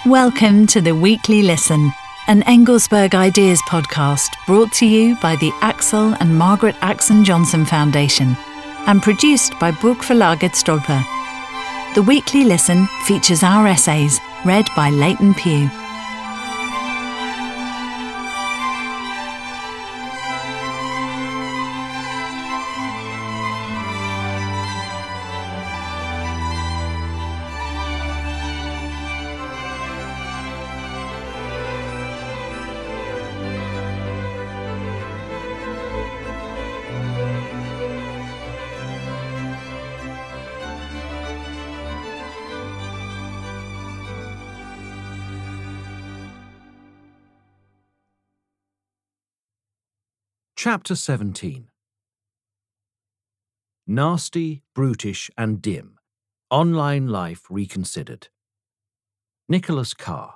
Welcome to the Weekly Listen, an Engelsberg Ideas podcast brought to you by the Axel and Margaret Axon Johnson Foundation and produced by Burgverlaget Stolper. The Weekly Listen features our essays read by Leighton Pugh. Chapter 17. Nasty, Brutish and Dim. Online Life Reconsidered. Nicholas Carr.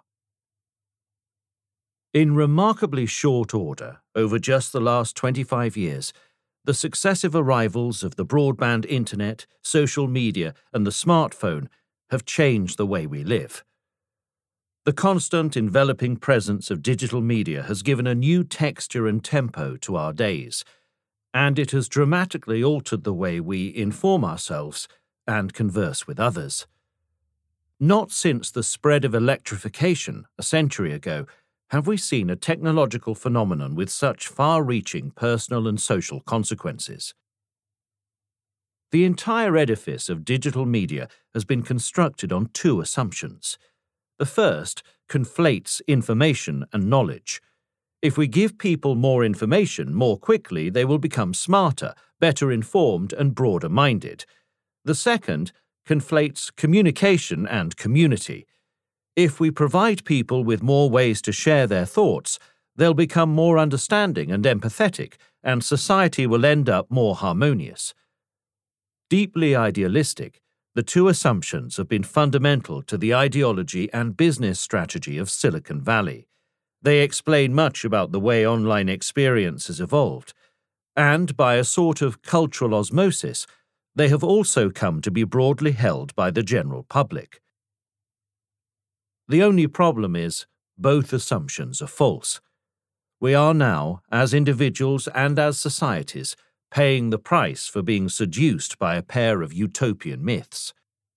In remarkably short order, over just the last 25 years, the successive arrivals of the broadband internet, social media and the smartphone have changed the way we live. The constant enveloping presence of digital media has given a new texture and tempo to our days, and it has dramatically altered the way we inform ourselves and converse with others. Not since the spread of electrification a century ago have we seen a technological phenomenon with such far-reaching personal and social consequences. The entire edifice of digital media has been constructed on two assumptions. The first conflates information and knowledge. If we give people more information more quickly, they will become smarter, better informed, and broader-minded. The second conflates communication and community. If we provide people with more ways to share their thoughts, they'll become more understanding and empathetic, and society will end up more harmonious. Deeply idealistic, the two assumptions have been fundamental to the ideology and business strategy of Silicon Valley. They explain much about the way online experience has evolved, and by a sort of cultural osmosis, they have also come to be broadly held by the general public. The only problem is, both assumptions are false. We are now, as individuals and as societies, paying the price for being seduced by a pair of utopian myths.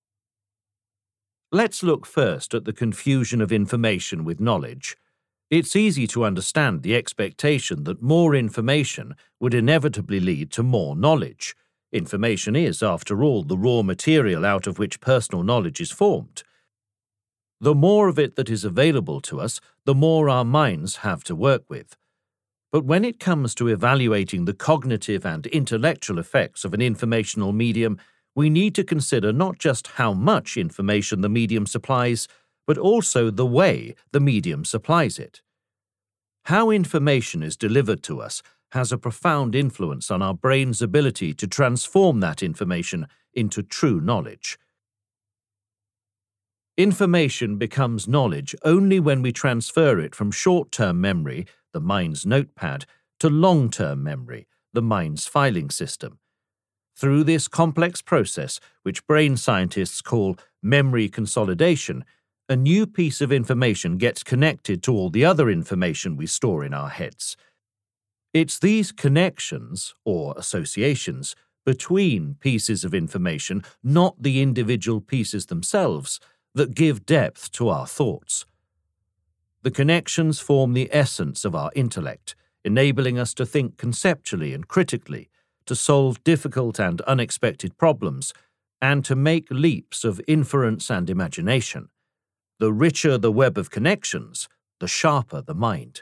Let's look first at the confusion of information with knowledge. It's easy to understand the expectation that more information would inevitably lead to more knowledge. Information is, after all, the raw material out of which personal knowledge is formed. The more of it that is available to us, the more our minds have to work with. But when it comes to evaluating the cognitive and intellectual effects of an informational medium, we need to consider not just how much information the medium supplies, but also the way the medium supplies it. How information is delivered to us has a profound influence on our brain's ability to transform that information into true knowledge. Information becomes knowledge only when we transfer it from short-term memory, the mind's notepad, to long-term memory, the mind's filing system. Through this complex process, which brain scientists call memory consolidation, a new piece of information gets connected to all the other information we store in our heads. It's these connections, or associations, between pieces of information, not the individual pieces themselves, that give depth to our thoughts. The connections form the essence of our intellect, enabling us to think conceptually and critically, to solve difficult and unexpected problems, and to make leaps of inference and imagination. The richer the web of connections, the sharper the mind.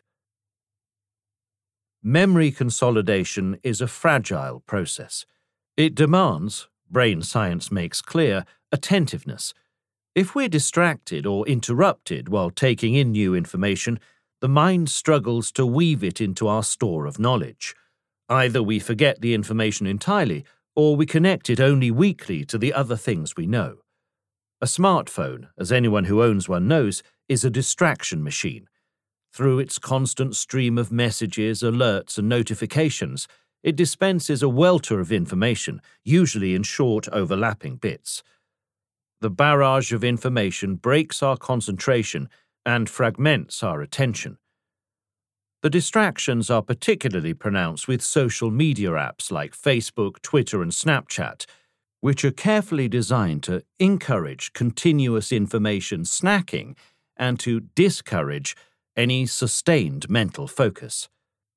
Memory consolidation is a fragile process. It demands, brain science makes clear, attentiveness. If we're distracted or interrupted while taking in new information, the mind struggles to weave it into our store of knowledge. Either we forget the information entirely, or we connect it only weakly to the other things we know. A smartphone, as anyone who owns one knows, is a distraction machine. Through its constant stream of messages, alerts, and notifications, it dispenses a welter of information, usually in short, overlapping bits. The barrage of information breaks our concentration and fragments our attention. The distractions are particularly pronounced with social media apps like Facebook, Twitter, and Snapchat, which are carefully designed to encourage continuous information snacking and to discourage any sustained mental focus.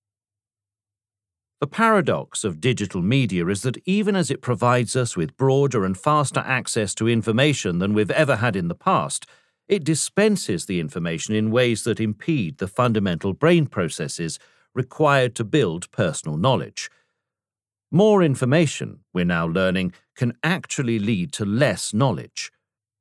The paradox of digital media is that even as it provides us with broader and faster access to information than we've ever had in the past, it dispenses the information in ways that impede the fundamental brain processes required to build personal knowledge. More information, we're now learning, can actually lead to less knowledge.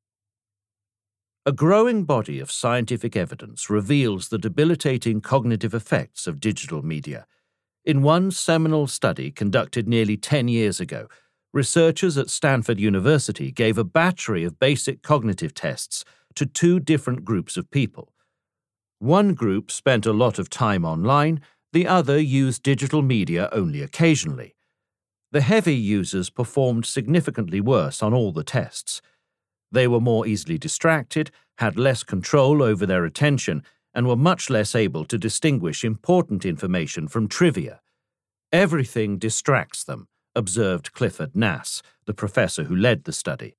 A growing body of scientific evidence reveals the debilitating cognitive effects of digital media. In one seminal study conducted nearly 10 years ago, researchers at Stanford University gave a battery of basic cognitive tests to two different groups of people. One group spent a lot of time online, the other used digital media only occasionally. The heavy users performed significantly worse on all the tests. They were more easily distracted, had less control over their attention, and were much less able to distinguish important information from trivia. Everything distracts them, observed Clifford Nass, the professor who led the study.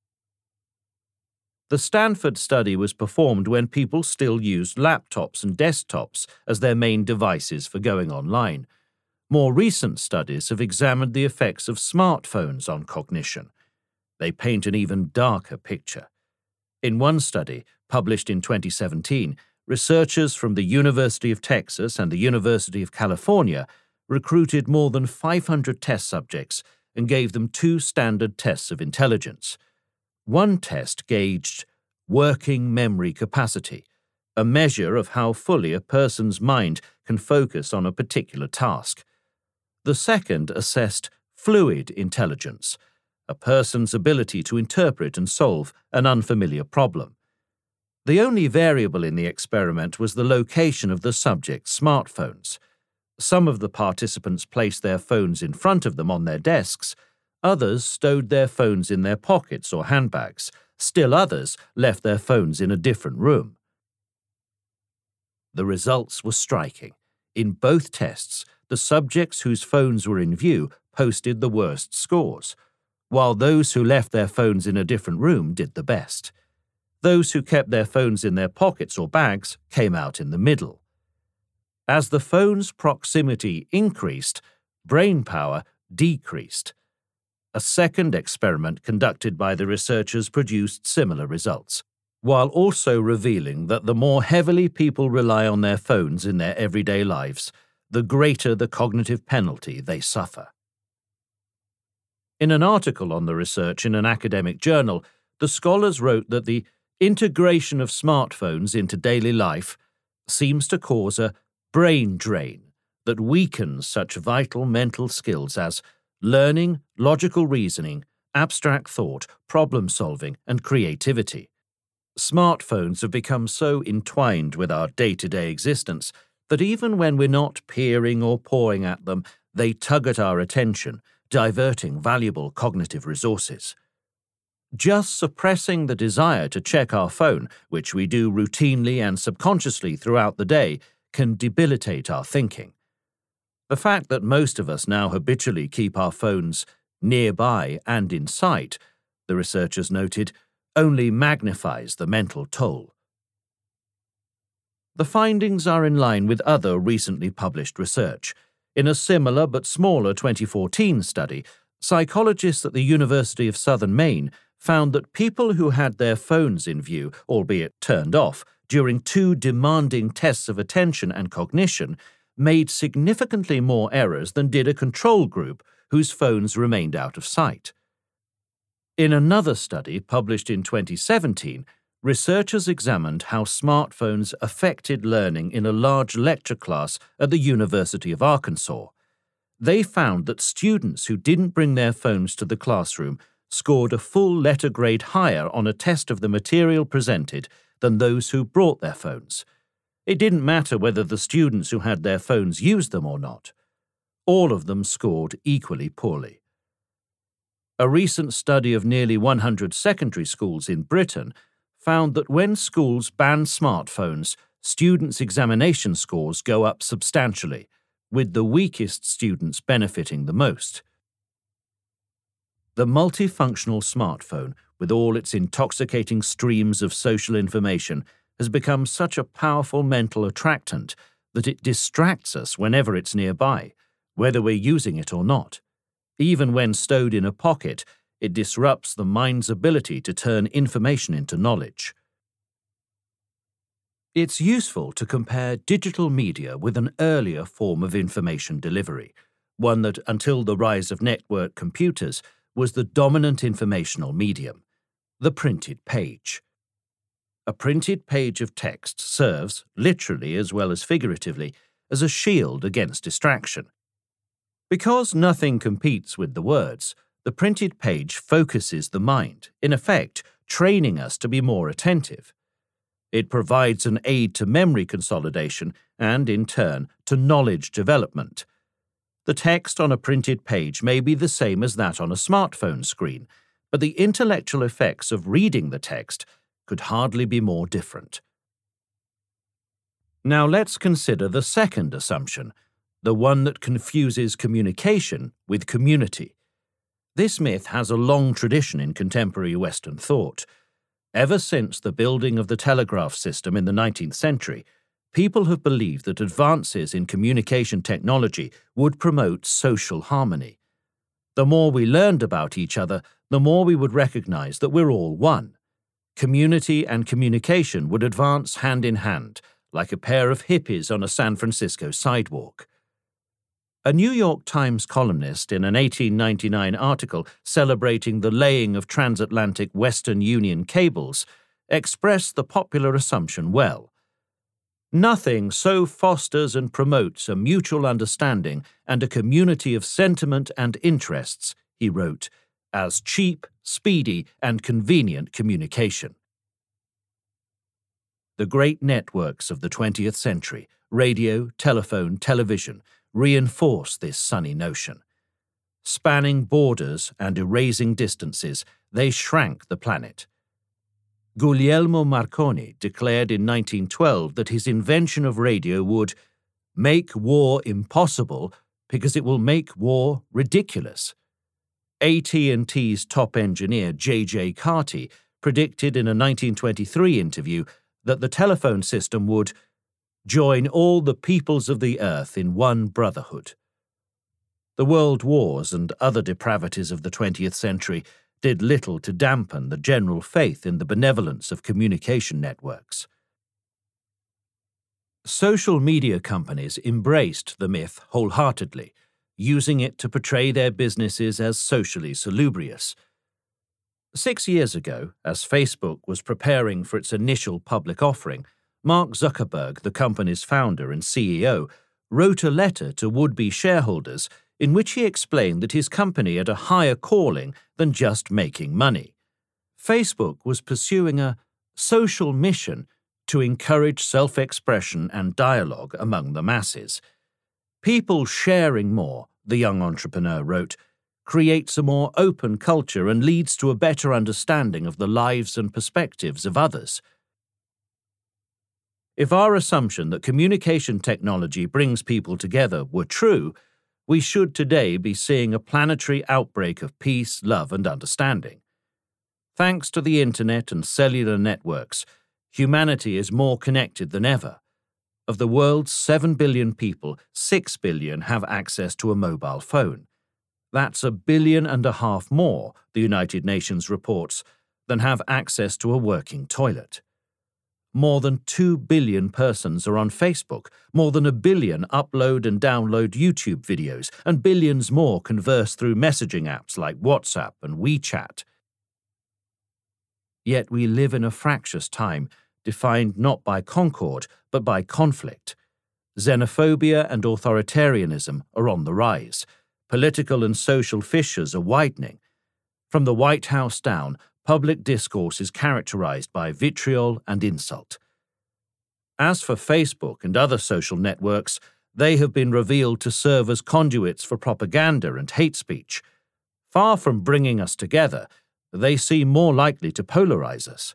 The Stanford study was performed when people still used laptops and desktops as their main devices for going online. More recent studies have examined the effects of smartphones on cognition. They paint an even darker picture. In one study, published in 2017, researchers from the University of Texas and the University of California recruited more than 500 test subjects and gave them two standard tests of intelligence. One test gauged working memory capacity, a measure of how fully a person's mind can focus on a particular task. The second assessed fluid intelligence, a person's ability to interpret and solve an unfamiliar problem. The only variable in the experiment was the location of the subject's smartphones. Some of the participants placed their phones in front of them on their desks, others stowed their phones in their pockets or handbags, still others left their phones in a different room. The results were striking. In both tests, the subjects whose phones were in view posted the worst scores, while those who left their phones in a different room did the best. Those who kept their phones in their pockets or bags came out in the middle. As the phone's proximity increased, brain power decreased. A second experiment conducted by the researchers produced similar results, while also revealing that the more heavily people rely on their phones in their everyday lives, the greater the cognitive penalty they suffer. In an article on the research in an academic journal, the scholars wrote that the integration of smartphones into daily life seems to cause a brain drain that weakens such vital mental skills as learning, logical reasoning, abstract thought, problem-solving, and creativity. Smartphones have become so entwined with our day-to-day existence that even when we're not peering or pawing at them, they tug at our attention, diverting valuable cognitive resources. Just suppressing the desire to check our phone, which we do routinely and subconsciously throughout the day, can debilitate our thinking. The fact that most of us now habitually keep our phones nearby and in sight, the researchers noted, only magnifies the mental toll. The findings are in line with other recently published research. In a similar but smaller 2014 study, psychologists at the University of Southern Maine found that people who had their phones in view, albeit turned off, during two demanding tests of attention and cognition made significantly more errors than did a control group whose phones remained out of sight. In another study published in 2017, researchers examined how smartphones affected learning in a large lecture class at the University of Arkansas. They found that students who didn't bring their phones to the classroom scored a full letter grade higher on a test of the material presented than those who brought their phones. It didn't matter whether the students who had their phones used them or not. All of them scored equally poorly. A recent study of nearly 100 secondary schools in Britain found that when schools ban smartphones, students' examination scores go up substantially, with the weakest students benefiting the most. The multifunctional smartphone, with all its intoxicating streams of social information, has become such a powerful mental attractant that it distracts us whenever it's nearby, whether we're using it or not. Even when stowed in a pocket, it disrupts the mind's ability to turn information into knowledge. It's useful to compare digital media with an earlier form of information delivery, one that, until the rise of network computers, was the dominant informational medium, the printed page. A printed page of text serves, literally as well as figuratively, as a shield against distraction. Because nothing competes with the words, the printed page focuses the mind, in effect, training us to be more attentive. It provides an aid to memory consolidation and, in turn, to knowledge development. The text on a printed page may be the same as that on a smartphone screen, but the intellectual effects of reading the text could hardly be more different. Now let's consider the second assumption, the one that confuses communication with community. This myth has a long tradition in contemporary Western thought. Ever since the building of the telegraph system in the 19th century, people have believed that advances in communication technology would promote social harmony. The more we learned about each other, the more we would recognize that we're all one. Community and communication would advance hand in hand, like a pair of hippies on a San Francisco sidewalk. A New York Times columnist in an 1899 article celebrating the laying of transatlantic Western Union cables expressed the popular assumption well. Nothing so fosters and promotes a mutual understanding and a community of sentiment and interests, he wrote, as cheap, speedy, and convenient communication. The great networks of the 20th century, radio, telephone, television, reinforce this sunny notion. Spanning borders and erasing distances, they shrank the planet. Guglielmo Marconi declared in 1912 that his invention of radio would make war impossible because it will make war ridiculous. AT&T's top engineer J.J. Carty predicted in a 1923 interview that the telephone system would join all the peoples of the earth in one brotherhood. The world wars and other depravities of the 20th century did little to dampen the general faith in the benevolence of communication networks. Social media companies embraced the myth wholeheartedly, using it to portray their businesses as socially salubrious. 6 years ago, as Facebook was preparing for its initial public offering, Mark Zuckerberg, the company's founder and CEO, wrote a letter to would-be shareholders in which he explained that his company had a higher calling than just making money. Facebook was pursuing a social mission to encourage self-expression and dialogue among the masses. People sharing more, the young entrepreneur wrote, creates a more open culture and leads to a better understanding of the lives and perspectives of others. If our assumption that communication technology brings people together were true, we should today be seeing a planetary outbreak of peace, love, and understanding. Thanks to the internet and cellular networks, humanity is more connected than ever. Of the world's 7 billion people, 6 billion have access to a mobile phone. That's 1.5 billion more, the United Nations reports, than have access to a working toilet. More than 2 billion persons are on Facebook, more than 1 billion upload and download YouTube videos, and billions more converse through messaging apps like WhatsApp and WeChat. Yet we live in a fractious time, defined not by concord, but by conflict. Xenophobia and authoritarianism are on the rise. Political and social fissures are widening. From the White House down, public discourse is characterized by vitriol and insult. As for Facebook and other social networks, they have been revealed to serve as conduits for propaganda and hate speech. Far from bringing us together, they seem more likely to polarize us.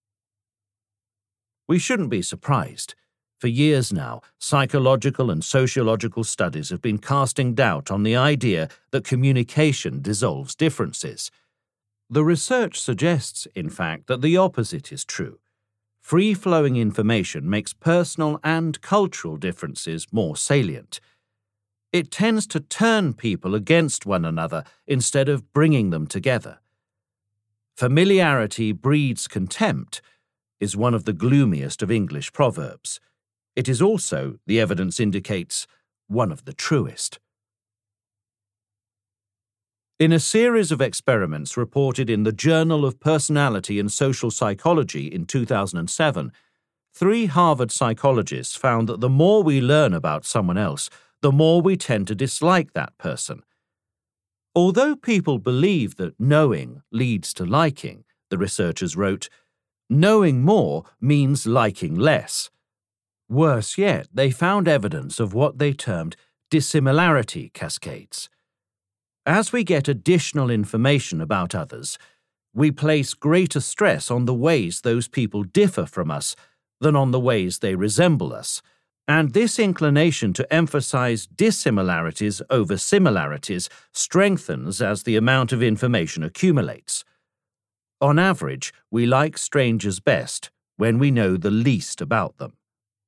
We shouldn't be surprised. For years now, psychological and sociological studies have been casting doubt on the idea that communication dissolves differences. The research suggests, in fact, that the opposite is true. Free-flowing information makes personal and cultural differences more salient. It tends to turn people against one another instead of bringing them together. Familiarity breeds contempt is one of the gloomiest of English proverbs. It is also, the evidence indicates, one of the truest. In a series of experiments reported in the Journal of Personality and Social Psychology in 2007, 3 Harvard psychologists found that the more we learn about someone else, the more we tend to dislike that person. Although people believe that knowing leads to liking, the researchers wrote, knowing more means liking less. Worse yet, they found evidence of what they termed dissimilarity cascades. As we get additional information about others, we place greater stress on the ways those people differ from us than on the ways they resemble us, and this inclination to emphasize dissimilarities over similarities strengthens as the amount of information accumulates. On average, we like strangers best when we know the least about them.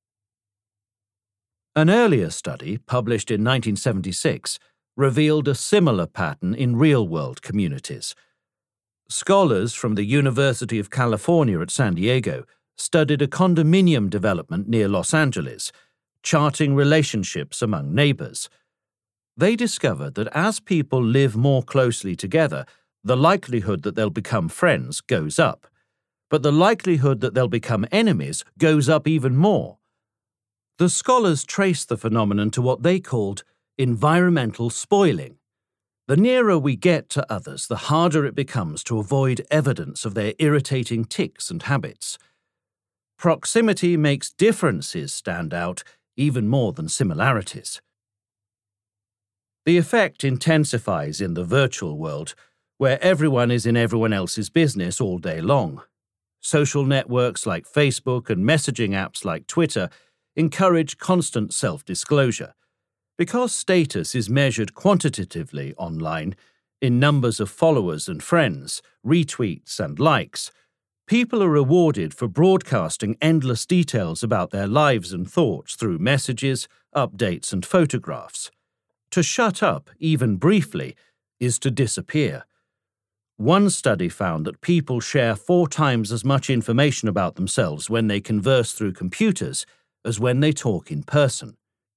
An earlier study, published in 1976, revealed a similar pattern in real-world communities. Scholars from the University of California at San Diego studied a condominium development near Los Angeles, charting relationships among neighbors. They discovered that as people live more closely together, the likelihood that they'll become friends goes up, but the likelihood that they'll become enemies goes up even more. The scholars traced the phenomenon to what they called environmental spoiling. The nearer we get to others, the harder it becomes to avoid evidence of their irritating tics and habits. Proximity makes differences stand out even more than similarities. The effect intensifies in the virtual world, where everyone is in everyone else's business all day long. Social networks like Facebook and messaging apps like Twitter encourage constant self-disclosure. Because status is measured quantitatively online, in numbers of followers and friends, retweets and likes, people are rewarded for broadcasting endless details about their lives and thoughts through messages, updates and photographs. To shut up, even briefly, is to disappear. One study found that people share 4 times as much information about themselves when they converse through computers as when they talk in person.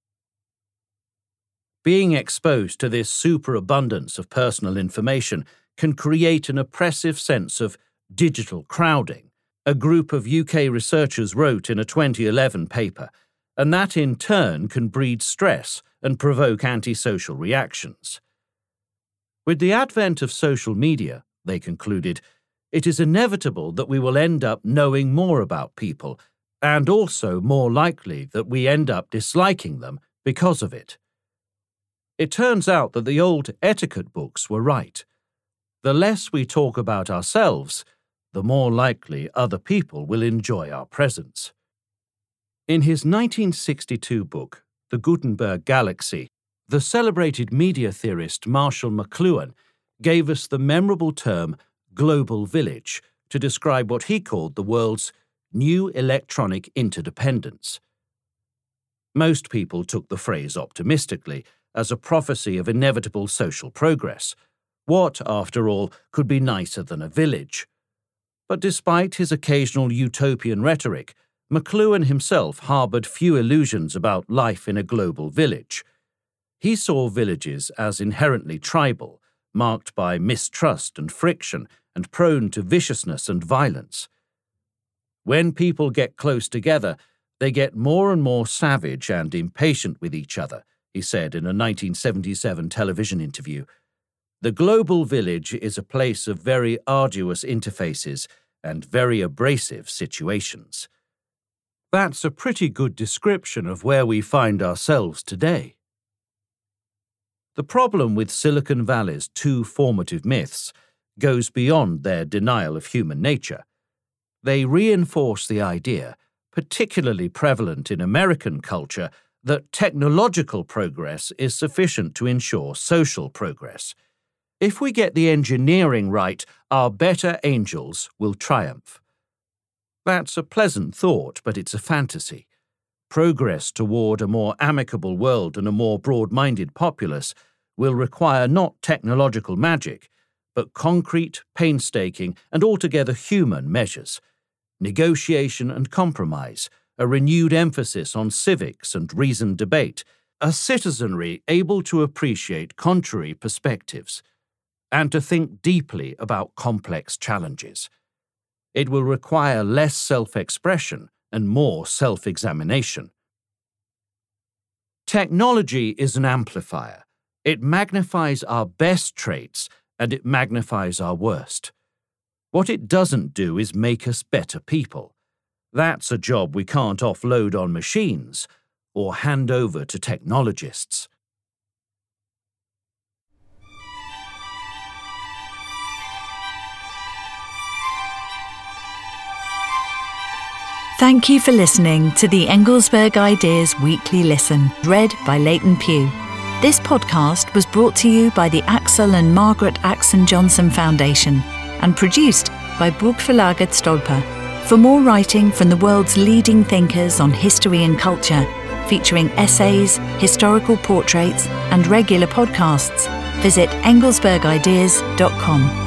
Being exposed to this superabundance of personal information can create an oppressive sense of digital crowding, a group of UK researchers wrote in a 2011 paper, and that in turn can breed stress and provoke antisocial reactions. With the advent of social media, they concluded, it is inevitable that we will end up knowing more about people, and also more likely that we end up disliking them because of it. It turns out that the old etiquette books were right. The less we talk about ourselves, the more likely other people will enjoy our presence. In his 1962 book, The Gutenberg Galaxy, the celebrated media theorist Marshall McLuhan gave us the memorable term global village to describe what he called the world's new electronic interdependence. Most people took the phrase optimistically, as a prophecy of inevitable social progress. What, after all, could be nicer than a village? But despite his occasional utopian rhetoric, McLuhan himself harboured few illusions about life in a global village. He saw villages as inherently tribal, marked by mistrust and friction, and prone to viciousness and violence. When people get close together, they get more and more savage and impatient with each other, he said in a 1977 television interview. The global village is a place of very arduous interfaces and very abrasive situations. That's a pretty good description of where we find ourselves today. The problem with Silicon Valley's two formative myths goes beyond their denial of human nature. They reinforce the idea, particularly prevalent in American culture, that technological progress is sufficient to ensure social progress. If we get the engineering right, our better angels will triumph. That's a pleasant thought, but it's a fantasy. Progress toward a more amicable world and a more broad-minded populace will require not technological magic, but concrete, painstaking, and altogether human measures. Negotiation and compromise, a renewed emphasis on civics and reasoned debate, a citizenry able to appreciate contrary perspectives, and to think deeply about complex challenges. It will require less self-expression and more self-examination. Technology is an amplifier. It magnifies our best traits and it magnifies our worst. What it doesn't do is make us better people. That's a job we can't offload on machines or hand over to technologists. Thank you for listening to the Engelsberg Ideas Weekly Listen, read by Leighton Pugh. This podcast was brought to you by the Axel and Margaret Axon Johnson Foundation and produced by Burgverlaget Stolper. For more writing from the world's leading thinkers on history and culture, featuring essays, historical portraits, and regular podcasts, visit engelsbergideas.com.